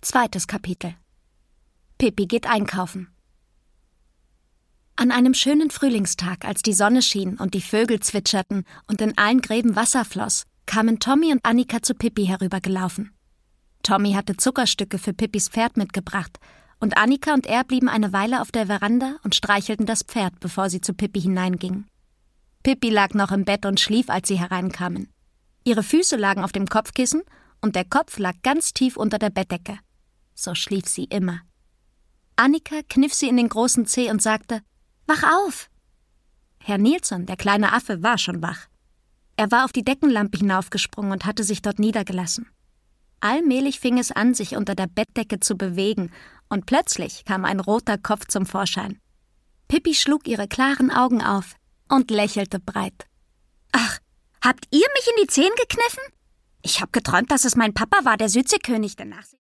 2. Kapitel. Pippi geht einkaufen. An einem schönen Frühlingstag, als die Sonne schien und die Vögel zwitscherten und in allen Gräben Wasser floss, kamen Tommy und Annika zu Pippi herübergelaufen. Tommy hatte Zuckerstücke für Pippis Pferd mitgebracht, und Annika und er blieben eine Weile auf der Veranda und streichelten das Pferd, bevor sie zu Pippi hineingingen. Pippi lag noch im Bett und schlief, als sie hereinkamen. Ihre Füße lagen auf dem Kopfkissen und der Kopf lag ganz tief unter der Bettdecke. So schlief sie immer. Annika kniff sie in den großen Zeh und sagte: »Wach auf!« Herr Nilsson, der kleine Affe, war schon wach. Er war auf die Deckenlampe hinaufgesprungen und hatte sich dort niedergelassen. Allmählich fing es an, sich unter der Bettdecke zu bewegen, und plötzlich kam ein roter Kopf zum Vorschein. Pippi schlug ihre klaren Augen auf und lächelte breit. »Ach, habt ihr mich in die Zehen gekniffen? Ich hab geträumt, dass es mein Papa war, der Südseekönig, der Nachsee.«